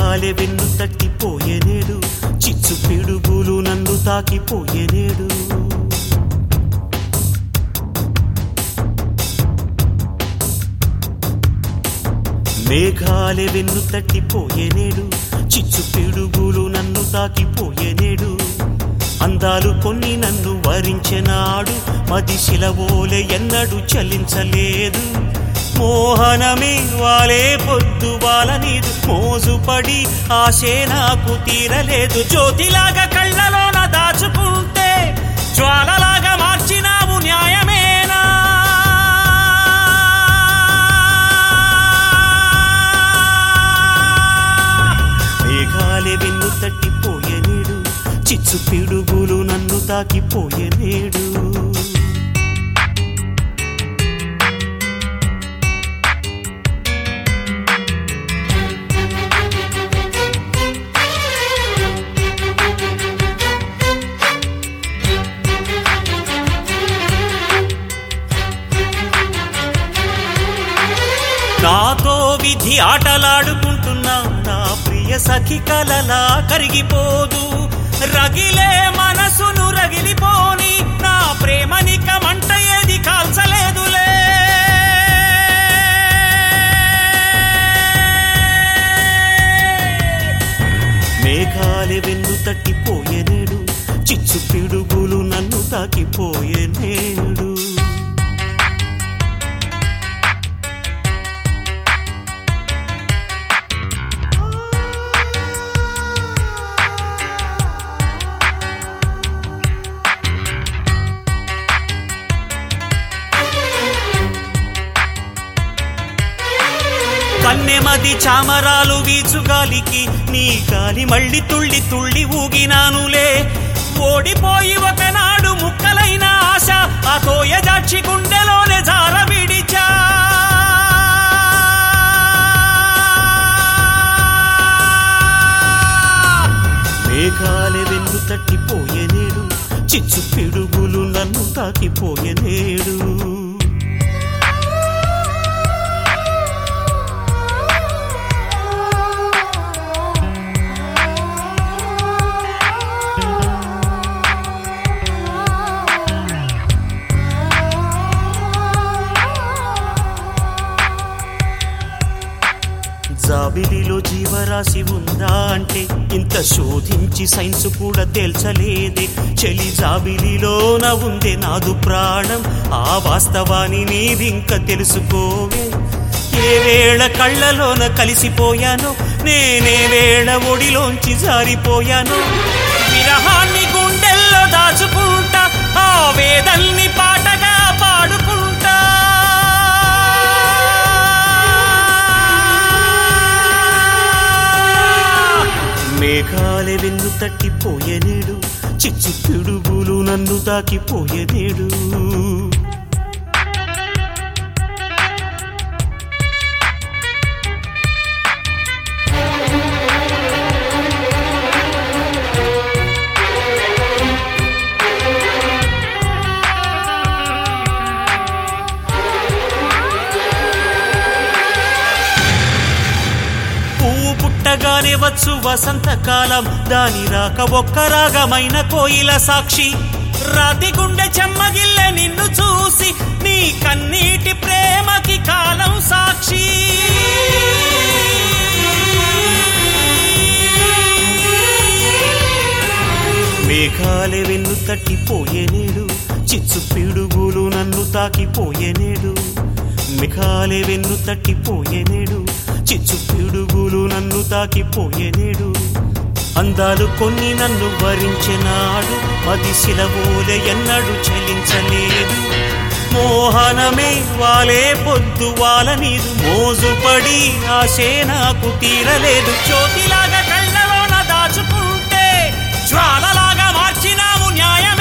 మేఘాలే వెన్ను తట్టిపోయేనేడు చిచ్చు పిడుగులు నన్ను తాకిపోయేనేడు మేఘాలే వెన్ను తట్టిపోయేనేడు చిచ్చు పిడుగులు నన్ను తాకిపోయేనేడు అందాలు కొన్ని నన్ను వరించెనాడు మది శిలవోలే ఎన్నడూ చలించలేదు మోహనమే వాలే పొద్దు వాల నీదు మోజుపడి ఆశే నాకు తీరలేదు జ్యోతిలాగా కళ్ళలోన దాచుకుంటే జ్వాలలాగా మార్చినావు న్యాయమేనా మేఘాలే వెన్ను తట్టిపోయేనేడు చిచ్చు పిడుగులు నన్ను తాకిపోయేనేడు నాతో విధి ఆటలాడుకుంటున్నా నా ప్రియ సఖి కలలా కరిగిపోదు రగిలే మనసును రగిలిపోని నా ప్రేమనిక మంట ఏది కాల్చలేదులే మేఘాలే వెన్ను తట్టిపోయేనేడు చిచ్చు పిడుగులు నన్ను తాకిపోయేనేడు కన్నెమది చామరాలు వీచుగాలికి నీ గాలి మళ్ళీ తుళ్ళి తుళ్ళి ఊగినానులే ఓడిపోయి ఒకనాడు ముక్కలైన ఆశ ఆ తోయ జాక్షి గుండెలోనే జార విడిచా మేఘాలే వెన్ను తట్టిపోయేనేడు చిచ్చు పిడుగులు నన్ను తాకిపోయేనేడు జాబిలిలో జీవరాశి ఉందా అంటే ఇంత శోధించి సైన్స్ కూడా తేల్చలేదే చలి జాబిలిలోన ఉందే నాదు ప్రాణం ఆ వాస్తవాన్ని నీవింక తెలుసుకోవే ఏ వేళ కళ్ళలోన కలిసిపోయానో నేనే వేళ ఒడిలోంచి జారిపోయానో విరహాన్ని గుండెల్లో దాచుకుంటా ఆ వేదల్ని పాటగా పాడుకుంటా మేఘాలే వెన్ను తట్టిపోయేనేడు చిచ్చు పిడుగులు నన్ను తాకిపోయేనేడు పుట్టగానే వచ్చు వసంతకాలం దాని రాక ఒక్క రాగమైన కోయిల సాక్షి రాతి గుండె చెమ్మగిల్లె నిన్ను చూసి నీ కన్నీటి ప్రేమకి కాలం సాక్షి మేఘాలే వెన్ను తట్టిపోయేనేడు చిచ్చు పిడుగులు నన్ను తాకిపోయేనేడు మేఘాలే వెన్ను తట్టిపోయేనేడు చిచ్చు పిడుగులు నన్ను తాకిపోయేనేడు అందాలు కొన్ని నన్ను వరించెనాడు మది శిలవోలే ఎన్నడూ చలించలేదు మోహనమే వాలే పొద్దు వాల నీదు మోజుపడి ఆశే నాకు తీరలేదు జ్యోతిలాగా కళ్ళలోన దాచుకుంటే జ్వాలలాగా మార్చినావు న్యాయం